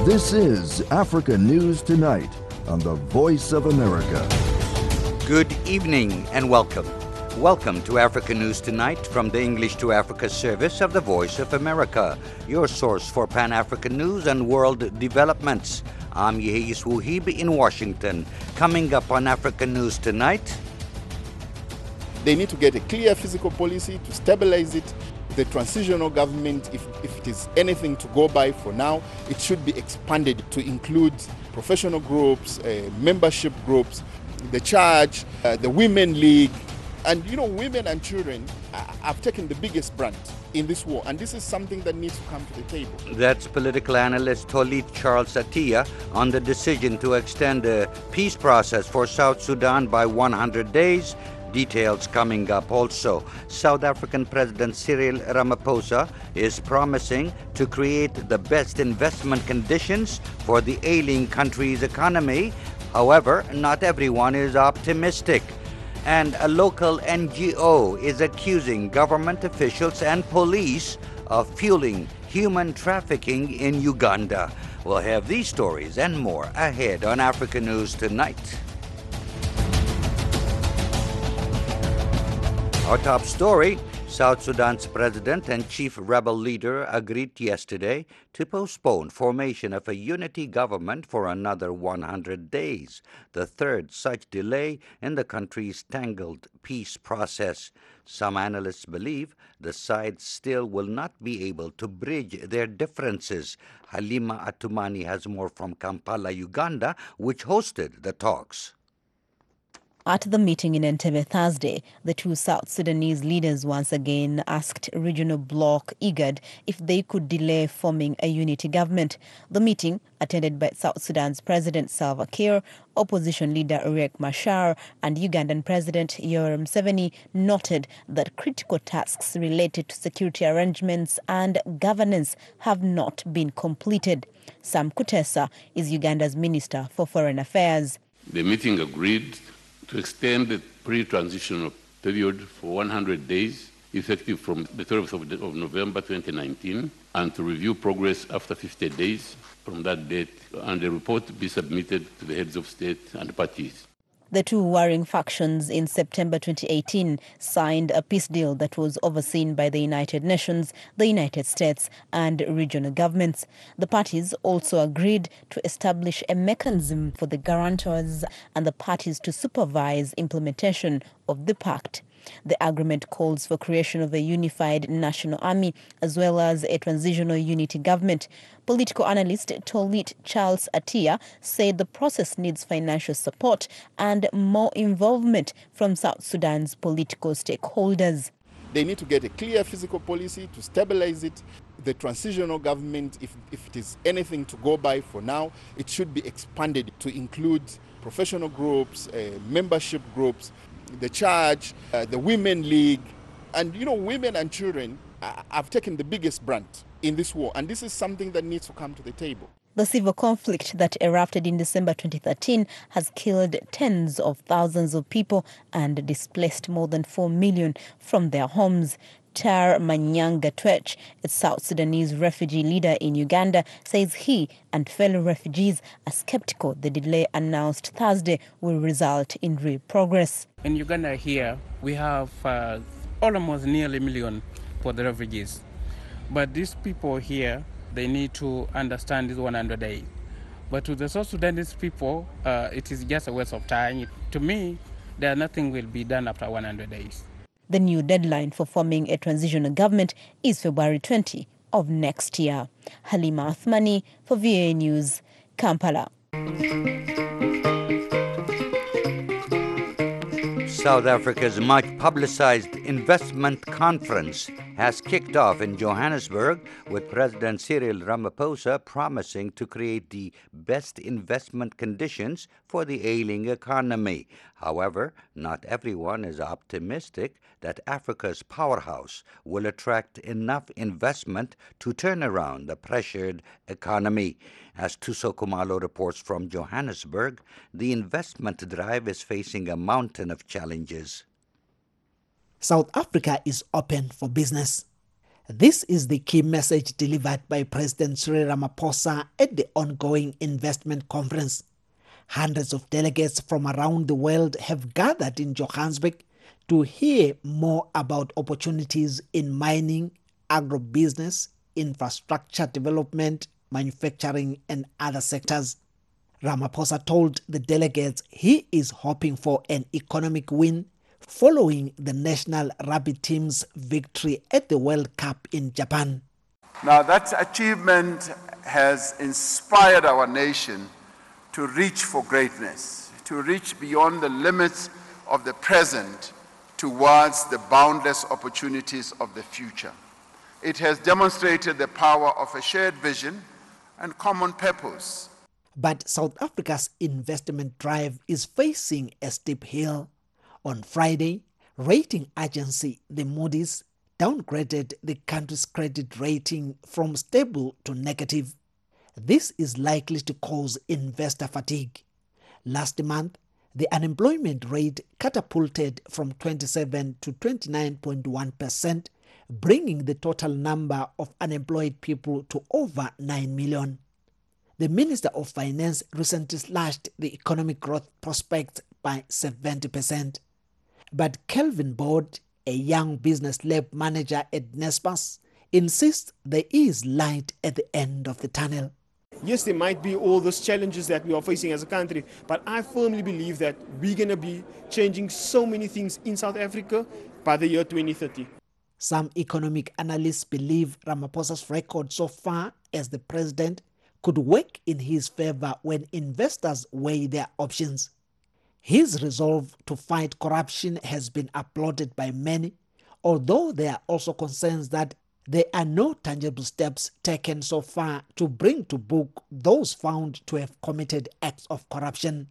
This is Africa News Tonight on the Voice of America. Good evening and welcome. Welcome to Africa News Tonight from the English to Africa service of the Voice of America, your source for Pan-African news and world developments. I'm Yehis Wuhib in Washington. Coming up on Africa News Tonight. They need to get a clear fiscal policy to stabilize it. The transitional government, if it is anything to go by for now, it should be expanded to include professional groups, membership groups, the church, the Women League. And women and children have taken the biggest brunt in this war, and this is something that needs to come to the table. That's political analyst Tolit Charles Atiya on the decision to extend the peace process for South Sudan by 100 days. Details coming up also. South African President Cyril Ramaphosa is promising to create the best investment conditions for the ailing country's economy. However, not everyone is optimistic. And a local NGO is accusing government officials and police of fueling human trafficking in Uganda. We'll have these stories and more ahead on Africa News Tonight. Our top story: South Sudan's president and chief rebel leader agreed yesterday to postpone formation of a unity government for another 100 days, the third such delay in the country's tangled peace process. Some analysts believe the sides still will not be able to bridge their differences. Halima Atumani has more from Kampala, Uganda, which hosted the talks. At the meeting in Entebbe Thursday, the two South Sudanese leaders once again asked regional bloc IGAD if they could delay forming a unity government. The meeting, attended by South Sudan's President Salva Kiir, opposition leader Riek Machar, and Ugandan President Yoweri Museveni, noted that critical tasks related to security arrangements and governance have not been completed. Sam Kutesa is Uganda's Minister for Foreign Affairs. The meeting agreed to extend the pre-transitional period for 100 days, effective from the 12th of November 2019, and to review progress after 50 days from that date, and a report be submitted to the heads of state and parties. The two warring factions in September 2018 signed a peace deal that was overseen by the United Nations, the United States, and regional governments. The parties also agreed to establish a mechanism for the guarantors and the parties to supervise implementation of the pact. The agreement calls for creation of a unified national army as well as a transitional unity government. Political analyst Tolit Charles Atiya said the process needs financial support and more involvement from South Sudan's political stakeholders. They need to get a clear fiscal policy to stabilize it. The transitional government, if it is anything to go by for now, it should be expanded to include professional groups, membership groups, the church, the Women League. And women and children have taken the biggest brunt in this war, and this is something that needs to come to the table. The civil conflict that erupted in December 2013 has killed tens of thousands of people and displaced more than 4 million from their homes. Tar Manyanga Twech, a South Sudanese refugee leader in Uganda, says he and fellow refugees are skeptical the delay announced Thursday will result in real progress. In Uganda here, we have almost nearly 1 million for the refugees. But these people here, they need to understand this 100 days. But to the South Sudanese people, it is just a waste of time. To me, nothing will be done after 100 days. The new deadline for forming a transitional government is February 20 of next year. Halima Athmani for VOA News, Kampala. South Africa's much-publicized investment conference has kicked off in Johannesburg, with President Cyril Ramaphosa promising to create the best investment conditions for the ailing economy. However, not everyone is optimistic that Africa's powerhouse will attract enough investment to turn around the pressured economy. As Tuso Kumalo reports from Johannesburg, the investment drive is facing a mountain of challenges. South Africa is open for business. This is the key message delivered by President Cyril Ramaphosa at the ongoing investment conference. Hundreds of delegates from around the world have gathered in Johannesburg to hear more about opportunities in mining, agribusiness, infrastructure development, manufacturing, and other sectors. Ramaphosa told the delegates he is hoping for an economic win following the national rugby team's victory at the World Cup in Japan. Now that achievement has inspired our nation to reach for greatness, to reach beyond the limits of the present towards the boundless opportunities of the future. It has demonstrated the power of a shared vision and common purpose. But South Africa's investment drive is facing a steep hill. On Friday, rating agency the Moody's downgraded the country's credit rating from stable to negative. This is likely to cause investor fatigue. Last month, the unemployment rate catapulted from 27 to 29.1%, bringing the total number of unemployed people to over 9 million. The Minister of Finance recently slashed the economic growth prospects by 70%. But Kelvin Board, a young business lab manager at Naspers, insists there is light at the end of the tunnel. Yes, there might be all those challenges that we are facing as a country, but I firmly believe that we're going to be changing so many things in South Africa by the year 2030. Some economic analysts believe Ramaphosa's record so far as the president could work in his favor when investors weigh their options. His resolve to fight corruption has been applauded by many, although there are also concerns that there are no tangible steps taken so far to bring to book those found to have committed acts of corruption.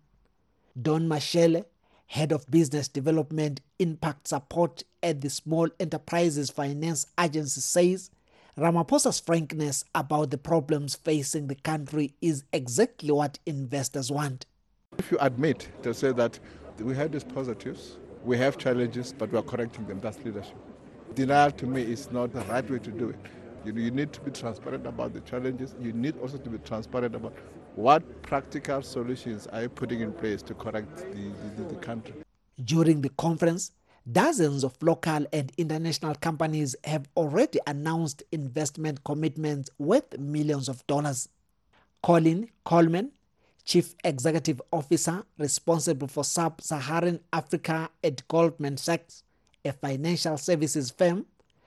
Don Mashele, head of business development impact support at the Small Enterprises Finance Agency, says Ramaphosa's frankness about the problems facing the country is exactly what investors want. If you admit to say that we have these positives, we have challenges, but we are correcting them, that's leadership. Denial to me is not the right way to do it. You need to be transparent about the challenges. You need also to be transparent about what practical solutions are you putting in place to correct the country. During the conference, dozens of local and international companies have already announced investment commitments worth millions of dollars. Colin Coleman, Chief Executive Officer responsible for Sub-Saharan Africa at Goldman Sachs, a financial services firm,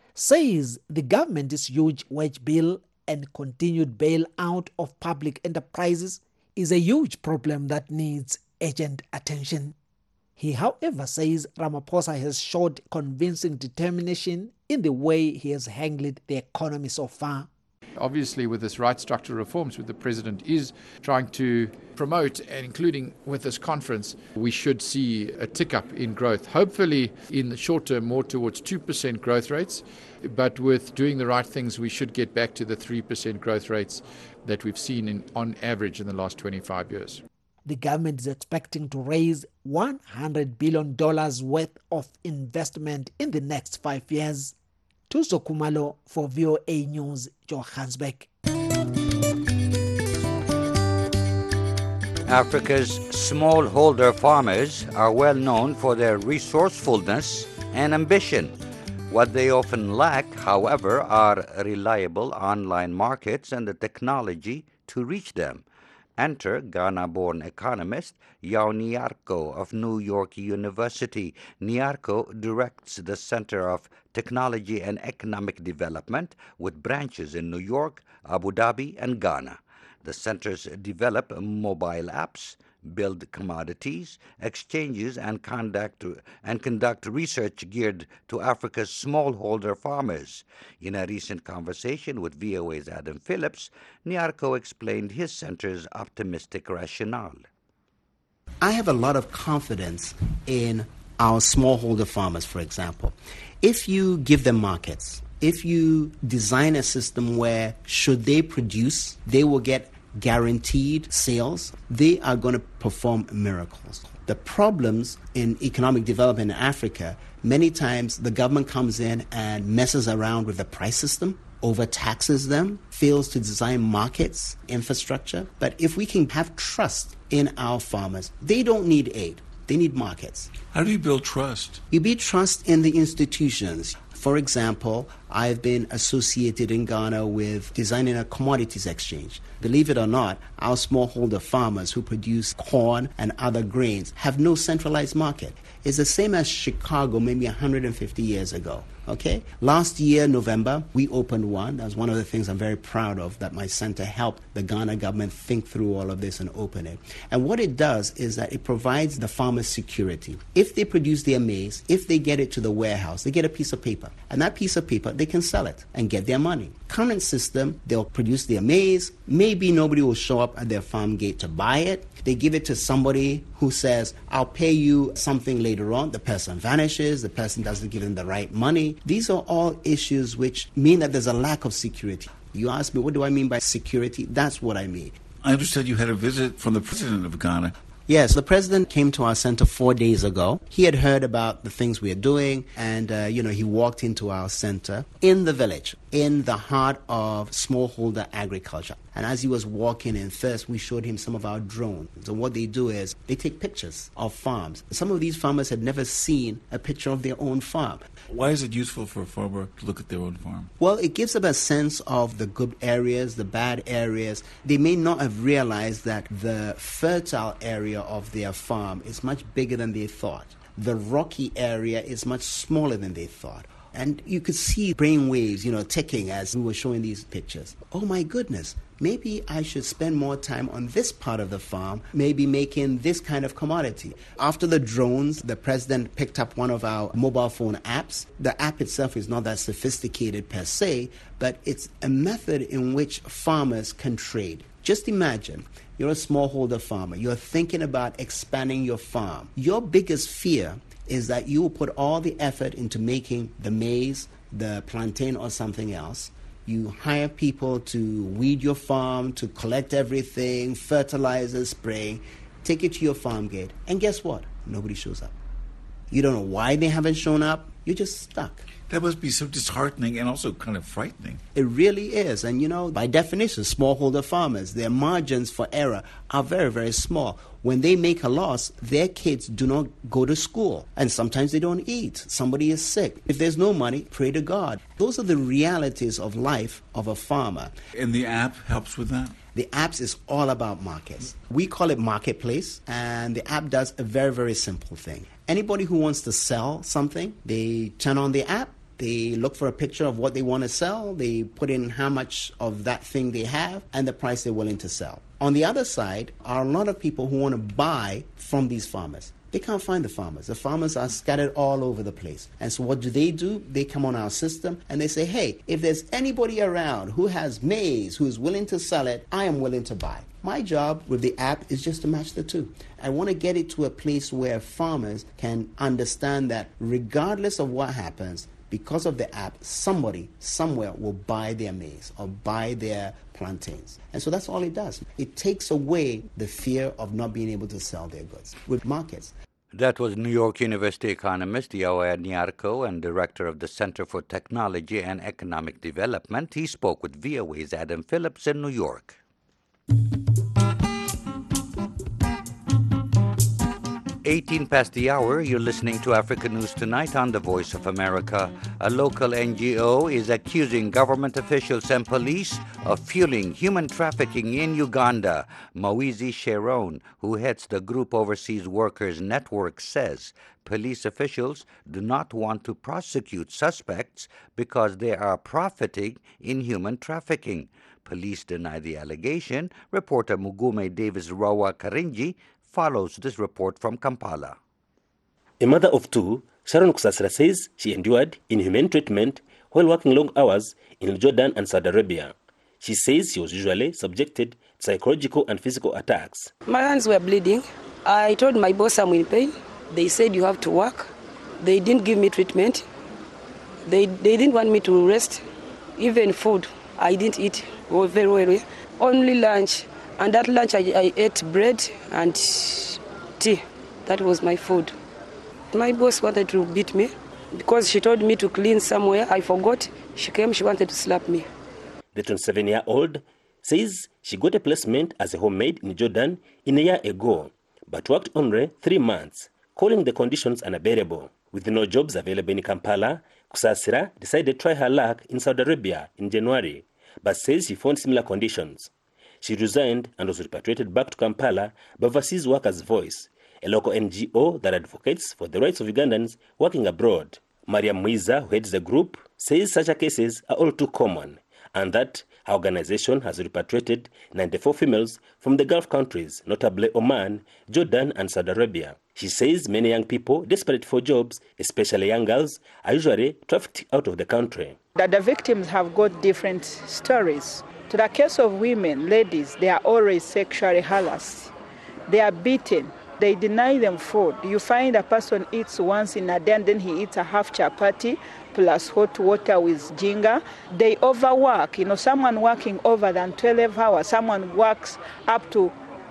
says the government's huge wage bill and continued bailout of public enterprises is a huge problem that needs urgent attention. He, however, says Ramaphosa has showed convincing determination in the way he has handled the economy so far. Obviously, with this right structural reforms, which the President is trying to promote, and including with this conference, we should see a tick-up in growth. Hopefully, in the short term, more towards 2% growth rates. But with doing the right things, we should get back to the 3% growth rates that we've seen on average in the last 25 years. The government is expecting to raise $100 billion worth of investment in the next 5 years. Tuso Kumalo for VOA News, Johannesburg. Africa's smallholder farmers are well known for their resourcefulness and ambition. What they often lack, however, are reliable online markets and the technology to reach them. Enter Ghana-born economist Yao Nyarko of New York University. Nyarko directs the Center of Technology and Economic Development with branches in New York, Abu Dhabi, and Ghana. The centers develop mobile apps, build commodities, exchanges, and conduct research geared to Africa's smallholder farmers. In a recent conversation with VOA's Adam Phillips, Nyarko explained his center's optimistic rationale. I have a lot of confidence in our smallholder farmers, for example. If you give them markets, if you design a system where should they produce, they will get guaranteed sales, they are going to perform miracles. The problems in economic development in Africa, many times the government comes in and messes around with the price system, overtaxes them, fails to design markets, infrastructure. But if we can have trust in our farmers, they don't need aid. They need markets. How do you build trust? You build trust in the institutions. For example, I've been associated in Ghana with designing a commodities exchange. Believe it or not, our smallholder farmers who produce corn and other grains have no centralized market. It's the same as Chicago maybe 150 years ago. Okay? Last year, November, we opened one. That's one of the things I'm very proud of, that my center helped the Ghana government think through all of this and open it. And what it does is that it provides the farmers security. If they produce their maize, if they get it to the warehouse, they get a piece of paper. And that piece of paper, they can sell it and get their money. Current system, they'll produce their maize. Maybe nobody will show up at their farm gate to buy it. They give it to somebody who says, I'll pay you something later on. The person vanishes. The person doesn't give them the right money. These are all issues which mean that there's a lack of security. You ask me, what do I mean by security? That's what I mean. I understand you had a visit from the president of Ghana. Yes, the president came to our center 4 days ago. He had heard about the things we are doing, and, he walked into our center in the village, in the heart of smallholder agriculture. And as he was walking in, first we showed him some of our drones. And what they do is they take pictures of farms. Some of these farmers had never seen a picture of their own farm. Why is it useful for a farmer to look at their own farm? Well, it gives them a sense of the good areas, the bad areas. They may not have realized that the fertile area of their farm is much bigger than they thought. The rocky area is much smaller than they thought. And you could see brain waves, ticking as we were showing these pictures. Oh my goodness, maybe I should spend more time on this part of the farm, maybe making this kind of commodity. After the drones, the president picked up one of our mobile phone apps. The app itself is not that sophisticated per se, but it's a method in which farmers can trade. Just imagine, you're a smallholder farmer. You're thinking about expanding your farm. Your biggest fear is that you will put all the effort into making the maize, the plantain, or something else. You hire people to weed your farm, to collect everything, fertilizer, spray, take it to your farm gate, and guess what? Nobody shows up. You don't know why they haven't shown up. You're just stuck. That must be so disheartening and also kind of frightening. It really is. And, by definition, smallholder farmers, their margins for error are very, very small. When they make a loss, their kids do not go to school. And sometimes they don't eat. Somebody is sick. If there's no money, pray to God. Those are the realities of life of a farmer. And the app helps with that? The apps is all about markets. We call it Marketplace, and the app does a very, very simple thing. Anybody who wants to sell something, they turn on the app, they look for a picture of what they want to sell, they put in how much of that thing they have, and the price they're willing to sell. On the other side are a lot of people who want to buy from these farmers. They can't find the farmers. The farmers are scattered all over the place. And so what do? They come on our system and they say, hey, if there's anybody around who has maize, who's willing to sell it, I am willing to buy. My job with the app is just to match the two. I want to get it to a place where farmers can understand that regardless of what happens, because of the app, somebody, somewhere will buy their maize or buy their plantains. And so that's all it does. It takes away the fear of not being able to sell their goods with markets. That was New York University economist Yawed Nyarko and director of the Center for Technology and Economic Development. He spoke with VOA's Adam Phillips in New York. 18 past the hour, you're listening to Africa News Tonight on the Voice of America. A local NGO is accusing government officials and police of fueling human trafficking in Uganda. Moizi Sharon, who heads the Group Overseas Workers Network, says police officials do not want to prosecute suspects because they are profiting in human trafficking. Police deny the allegation. Reporter Mugume Davis Rawa Karinji follows this report from Kampala. A mother of two, Sharon Kusasra says she endured inhumane treatment while working long hours in Jordan and Saudi Arabia. She says she was usually subjected to psychological and physical attacks. My hands were bleeding. I told my boss I'm in pain. They said you have to work. They didn't give me treatment. They didn't want me to rest. Even food, I didn't eat very well. Only lunch. And at lunch, I ate bread and tea. That was my food. My boss wanted to beat me because she told me to clean somewhere. I forgot. She came, she wanted to slap me. The 27-year-old says she got a placement as a homemaid in Jordan a year ago, but worked only 3 months, calling the conditions unbearable. With no jobs available in Kampala, Kusasira decided to try her luck in Saudi Arabia in January, but says she found similar conditions. She resigned and was repatriated back to Kampala by Overseas Workers' Voice, a local NGO that advocates for the rights of Ugandans working abroad. Mariam Mwiza, who heads the group, says such cases are all too common, and that her organization has repatriated 94 females from the Gulf countries, notably Oman, Jordan, and Saudi Arabia. She says many young people desperate for jobs, especially young girls, are usually trafficked out of the country. That the victims have got different stories. To the case of women, ladies, they are always sexually harassed. They are beaten. They deny them food. You find a person eats once in a day and then he eats a half chapati plus hot water with jinga. They overwork. Someone working over than 12 hours. Someone works up to,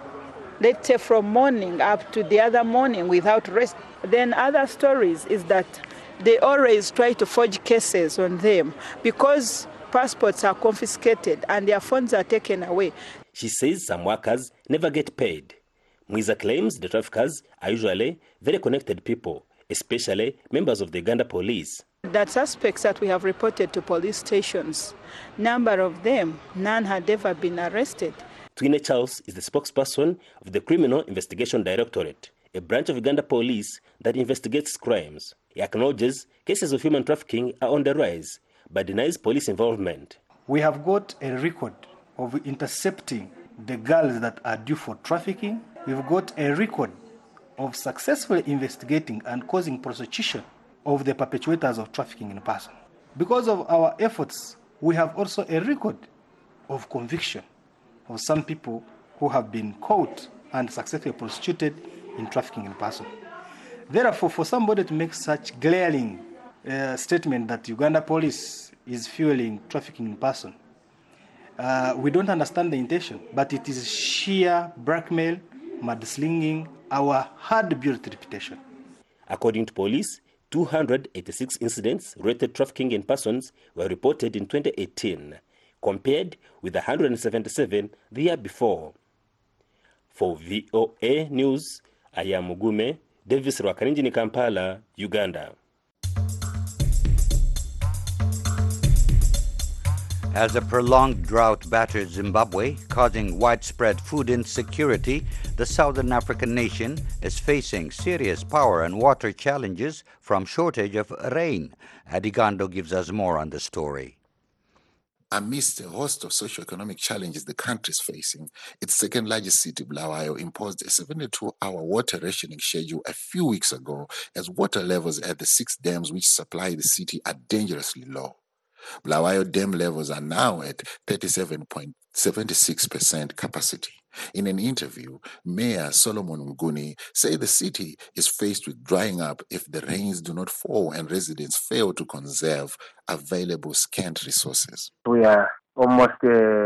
let's say, from morning up to the other morning without rest. Then other stories is that they always try to forge cases on them because passports are confiscated and their phones are taken away. She says some workers never get paid. Mwiza claims the traffickers are usually very connected people, especially members of the Uganda police. The suspects that we have reported to police stations, number of them, none had ever been arrested. Twine Charles is the spokesperson of the Criminal Investigation Directorate, a branch of Uganda police that investigates crimes. He acknowledges cases of human trafficking are on the rise, but denies police involvement. We have got a record of intercepting the girls that are due for trafficking. We've got a record of successfully investigating and causing prosecution of the perpetrators of trafficking in person. Because of our efforts, we have also a record of conviction of some people who have been caught and successfully prosecuted in trafficking in person. Therefore, for somebody to make such glaring statement that Uganda police is fueling trafficking in person, we don't understand the intention, but it is sheer blackmail, mudslinging our hard-built reputation. According to police, 286 incidents related to trafficking in persons were reported in 2018, compared with 177 the year before. For VOA News, I am Mugume Davis Rwakarinjini, Kampala, Uganda. As a prolonged drought batters Zimbabwe, causing widespread food insecurity, the Southern African nation is facing serious power and water challenges from shortage of rain. Adigando gives us more on the story. Amidst a host of socioeconomic challenges the country is facing, its second largest city, Bulawayo, imposed a 72-hour water rationing schedule a few weeks ago as water levels at the 6 dams which supply the city are dangerously low. Bulawayo dam levels are now at 37.76% capacity. In an interview, Mayor Solomon Mguni said the city is faced with drying up if the rains do not fall and residents fail to conserve available scant resources. We are almost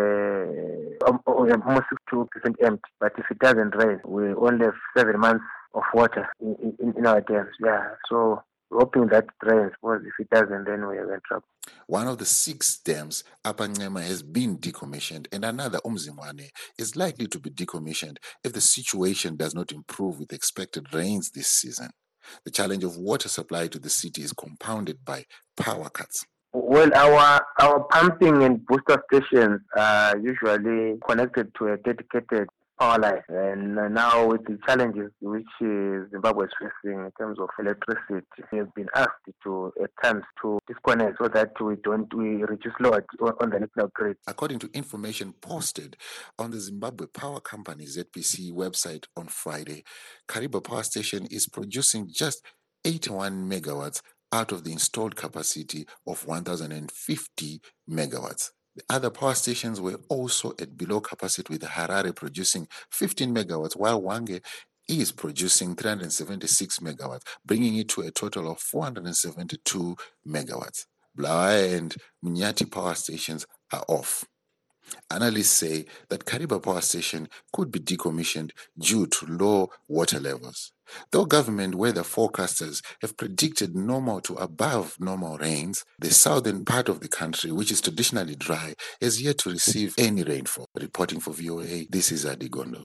2% empty, but if it doesn't rain, we only have 7 months of water in our dams. Yeah, so hoping that it rains, because if it doesn't, then we are in trouble. One of the 6 dams, Upper Ngema, has been decommissioned, and another, Umzimwane, is likely to be decommissioned if the situation does not improve with expected rains this season. The challenge of water supply to the city is compounded by power cuts. Well, our pumping and booster stations are usually connected to a dedicated power line, and now with the challenges which Zimbabwe is facing in terms of electricity, we have been asked to at times to disconnect so that we reduce load on the national grid. According to information posted on the Zimbabwe Power Company ZPC website on Friday, Kariba Power Station is producing just 81 megawatts out of the installed capacity of 1,050 megawatts. The other power stations were also at below capacity, with Harare producing 15 megawatts, while Hwange is producing 376 megawatts, bringing it to a total of 472 megawatts. Bulawayo and Munyati power stations are off. Analysts say that Kariba Power Station could be decommissioned due to low water levels. Though government weather forecasters have predicted normal to above normal rains, the southern part of the country, which is traditionally dry, has yet to receive any rainfall. Reporting for VOA, this is Adi Gondo.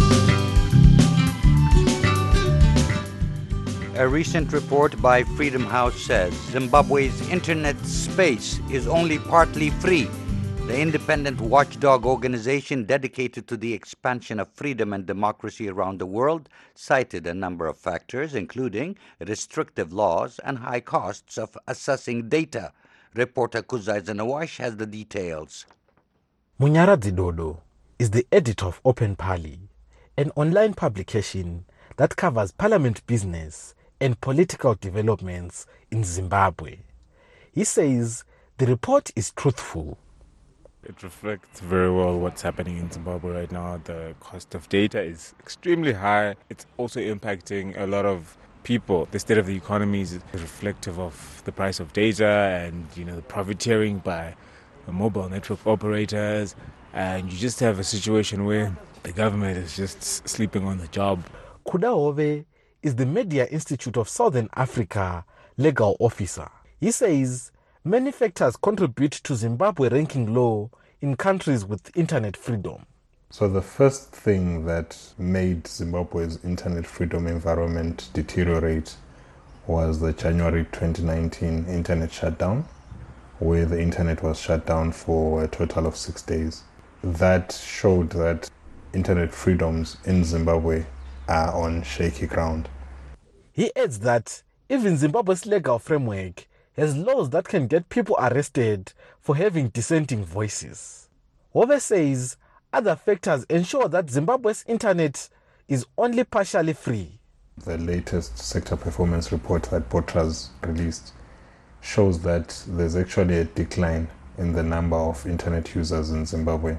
A recent report by Freedom House says Zimbabwe's internet space is only partly free. The independent watchdog organization dedicated to the expansion of freedom and democracy around the world cited a number of factors, including restrictive laws and high costs of assessing data. Reporter Kuzai Zanawash has the details. Munyaradzi Dodo is the editor of Open Parley, an online publication that covers parliament business and political developments in Zimbabwe. He says the report is truthful. It reflects very well what's happening in Zimbabwe right now. The cost of data is extremely high. It's also impacting a lot of people. The state of the economy is reflective of the price of data and, the profiteering by the mobile network operators. And you just have a situation where the government is just sleeping on the job. Kudahove is the Media Institute of Southern Africa legal officer. He says many factors contribute to Zimbabwe ranking low in countries with internet freedom. So the first thing that made Zimbabwe's internet freedom environment deteriorate was the January 2019 internet shutdown, where the internet was shut down for a total of 6 days. That showed that internet freedoms in Zimbabwe are on shaky ground. He adds that even Zimbabwe's legal framework has laws that can get people arrested for having dissenting voices. Hove says other factors ensure that Zimbabwe's internet is only partially free. The latest sector performance report that Potras released shows that there's actually a decline in the number of internet users in Zimbabwe.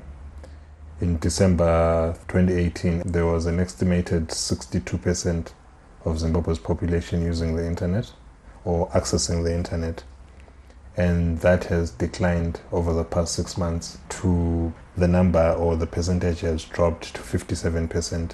In December 2018, there was an estimated 62% of Zimbabwe's population using the internet or accessing the internet, and that has declined over the past 6 months to the number, or the percentage has dropped to 57%.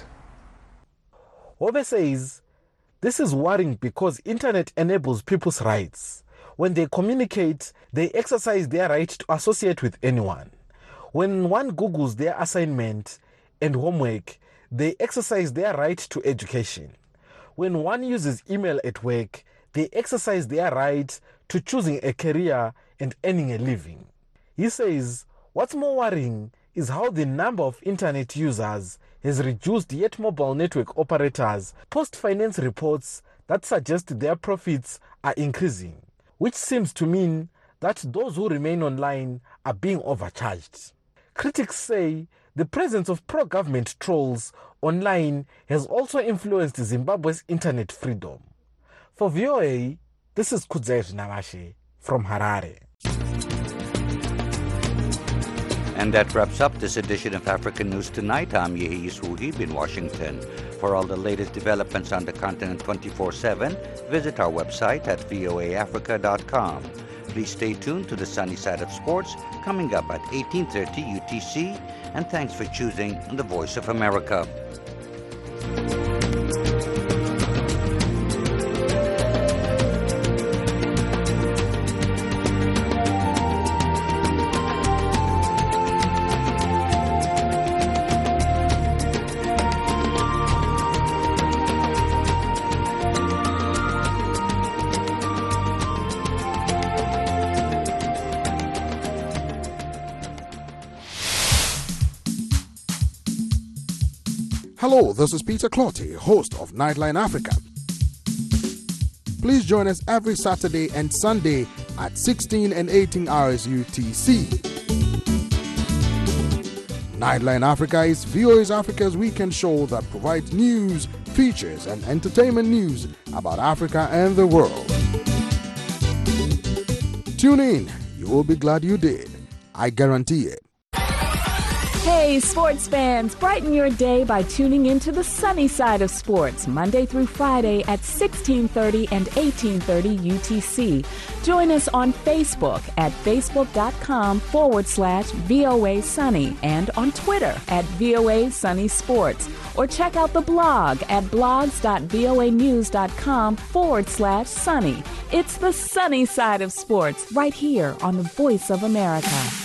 Hove says this is worrying because internet enables people's rights. When they communicate, they exercise their right to associate with anyone. When one Googles their assignment and homework, they exercise their right to education. When one uses email at work, they exercise their right to choosing a career and earning a living. He says what's more worrying is how the number of internet users has reduced, yet mobile network operators post finance reports that suggest their profits are increasing, which seems to mean that those who remain online are being overcharged. Critics say the presence of pro-government trolls online has also influenced Zimbabwe's internet freedom. For VOA, this is Kudzai Navashe from Harare. And that wraps up this edition of African News Tonight. I'm Yehi Suhib in Washington. For all the latest developments on the continent 24/7, visit our website at voaafrica.com. Please stay tuned to the sunny side of sports, coming up at 18:30 UTC. And thanks for choosing the Voice of America. Hello, this is Peter Clotty, host of Nightline Africa. Please join us every Saturday and Sunday at 16 and 18 hours UTC. Nightline Africa is VOA's Africa's weekend show that provides news, features, and entertainment news about Africa and the world. Tune in, you will be glad you did. I guarantee it. Hey, sports fans, brighten your day by tuning into the sunny side of sports, Monday through Friday at 16:30 and 18:30 UTC. Join us on Facebook at facebook.com/VOA Sunny and on Twitter at VOA Sunny Sports. Or check out the blog at blogs.voanews.com/sunny. It's the sunny side of sports right here on the Voice of America.